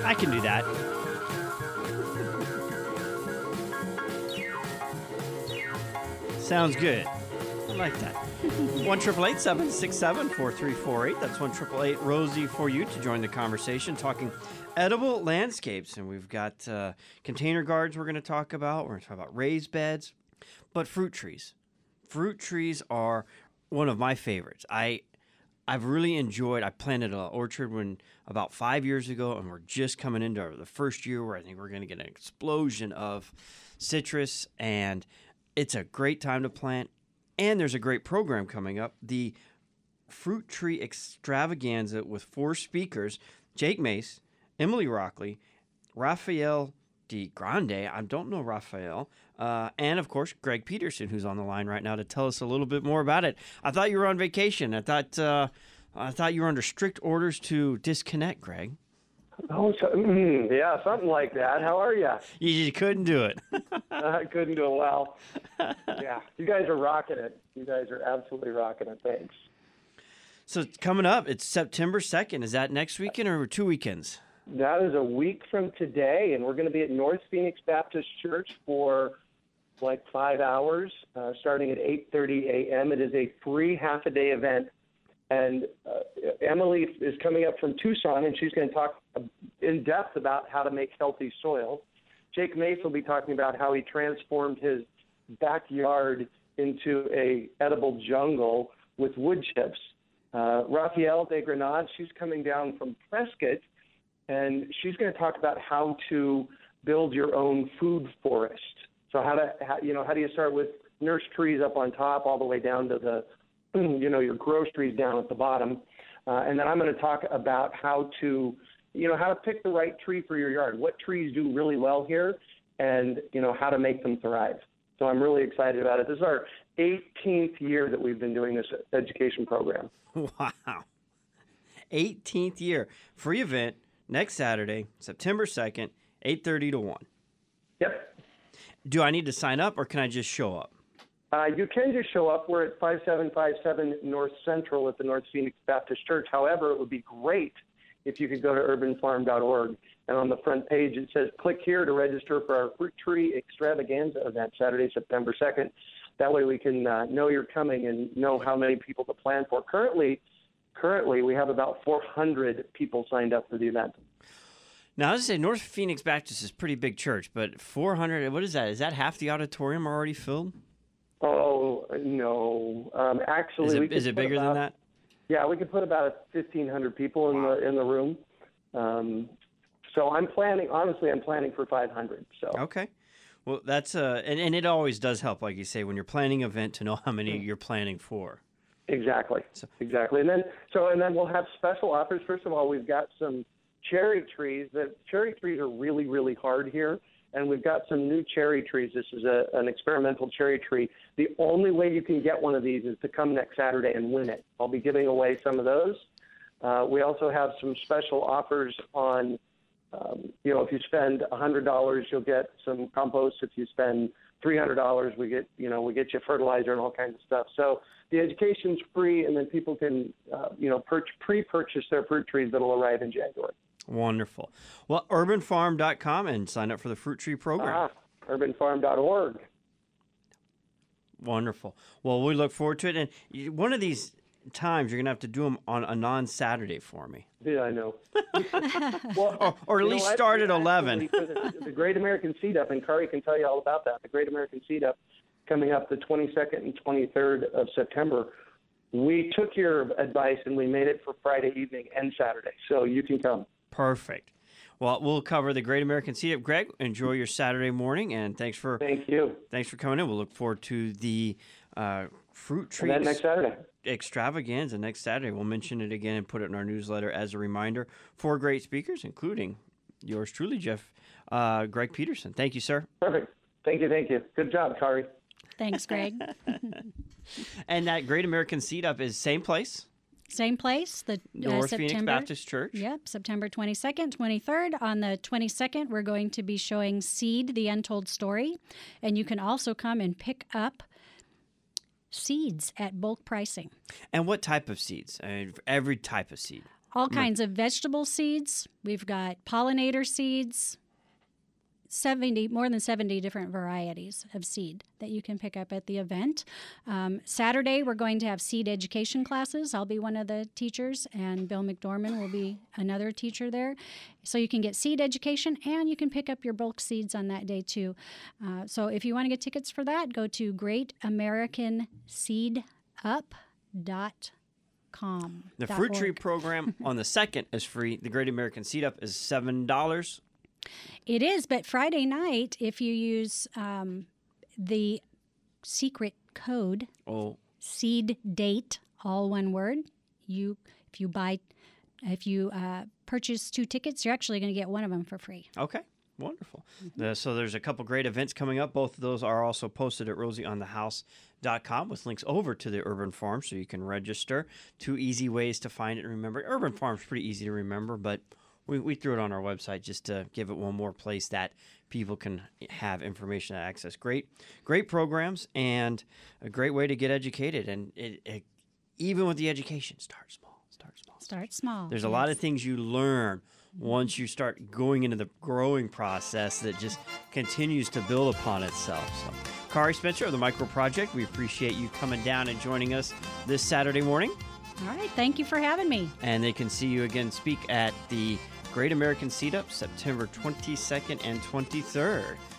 I can do that. Sounds good. I like that. 1-888-767-4348. That's 1-888-ROSIE for you to join the conversation, talking edible landscapes. And we've got container gardens we're going to talk about. We're going to talk about raised beds, but fruit trees. Fruit trees are one of my favorites. I've really enjoyed. I planted an orchard about 5 years ago, and we're just coming into the first year where I think we're going to get an explosion of citrus, and it's a great time to plant. And there's a great program coming up, the Fruit Tree Extravaganza with 4 speakers, Jake Mace, Emily Rockley, Raphael DeGrande, I don't know Raphael, and, of course, Greg Peterson, who's on the line right now to tell us a little bit more about it. I thought you were on vacation. I thought you were under strict orders to disconnect, Greg. Oh, yeah, something like that. How are you? You couldn't do it. I couldn't do it well. Yeah, you guys are rocking it. You guys are absolutely rocking it. Thanks. So coming up, it's September 2nd. Is that next weekend or 2 weekends? That is a week from today, and we're going to be at North Phoenix Baptist Church for like 5 hours, starting at 8:30 a.m. It is a free half-a-day event. And Emily is coming up from Tucson, and she's going to talk in depth about how to make healthy soil. Jake Mace will be talking about how he transformed his backyard into a edible jungle with wood chips. Raphael DeGrande, she's coming down from Prescott, and she's going to talk about how to build your own food forest. So how do you start with nurse trees up on top all the way down to the your groceries down at the bottom. And then I'm going to talk about how to pick the right tree for your yard, what trees do really well here, and, how to make them thrive. So I'm really excited about it. This is our 18th year that we've been doing this education program. Wow. 18th year. Free event next Saturday, September 2nd, 8:30 to 1. Yep. Do I need to sign up or can I just show up? You can just show up. We're at 5757 North Central at the North Phoenix Baptist Church. However, it would be great if you could go to urbanfarm.org. And on the front page, it says, click here to register for our Fruit Tree Extravaganza event, Saturday, September 2nd. That way we can know you're coming and know how many people to plan for. Currently, we have about 400 people signed up for the event. Now, I was going to say, North Phoenix Baptist is a pretty big church, but 400, what is that? Is that half the auditorium already filled? Oh, no. Actually, is it bigger than that? Yeah, we could put about 1,500 people in the room. So I'm planning for 500. So okay. Well, that's and it always does help, like you say, when you're planning an event to know how many you're planning for. Exactly. Exactly. And then we'll have special offers. First of all, we've got some cherry trees. The cherry trees are really, really hard here. And we've got some new cherry trees. This is an experimental cherry tree. The only way you can get one of these is to come next Saturday and win it. I'll be giving away some of those. We also have some special offers on, if you spend $100, you'll get some compost. If you spend $300, we get you fertilizer and all kinds of stuff. So the education's free, and then people can, pre-purchase their fruit trees that'll arrive in January. Wonderful. Well, urbanfarm.com and sign up for the Fruit Tree program. Urbanfarm.org. Wonderful. Well, we look forward to it. And one of these times, you're going to have to do them on a non-Saturday for me. Yeah, I know. or at least start at 11. The Great American Seed Up, and Kari can tell you all about that. The Great American Seed Up coming up the 22nd and 23rd of September. We took your advice and we made it for Friday evening and Saturday, so you can come. Perfect. Well, we'll cover the Great American Seed Up. Greg, enjoy your Saturday morning, and thank you. Thanks for coming in. We'll look forward to the Fruit Tree next Saturday. Extravaganza next Saturday. We'll mention it again and put it in our newsletter as a reminder. 4 great speakers, including yours truly, Jeff, Greg Peterson. Thank you, sir. Perfect. Thank you. Good job, Kari. Thanks, Greg. And that Great American Seed Up is same place? Same place, the North September, Phoenix Baptist Church. Yep, September 22nd, 23rd. On the 22nd, we're going to be showing Seed, the Untold Story. And you can also come and pick up seeds at bulk pricing. And what type of seeds? Every type of seed. all kinds of vegetable seeds. We've got pollinator seeds, more than 70 different varieties of seed that you can pick up at the event. Saturday, we're going to have seed education classes. I'll be one of the teachers, and Bill McDorman will be another teacher there. So you can get seed education, and you can pick up your bulk seeds on that day, too. So if you want to get tickets for that, go to greatamericanseedup.com. The Fruit Tree program on the 2nd is free. The Great American Seed Up is $7. It is, but Friday night, if you use the secret code, seed date, all one word, if you purchase 2 tickets, you're actually going to get one of them for free. Okay, wonderful. So there's a couple great events coming up. Both of those are also posted at rosieonthehouse.com with links over to the Urban Farm so you can register. 2 easy ways to find it and remember. Urban Farm's pretty easy to remember, but we threw it on our website just to give it one more place that people can have information to access. Great programs and a great way to get educated. And even with the education, start small. Start small. There's a lot of things you learn once you start going into the growing process that just continues to build upon itself. So, Kari Spencer of the Micro Project, we appreciate you coming down and joining us this Saturday morning. All right. Thank you for having me. And they can see you again speak at the Great American Seed Up, September 22nd and 23rd.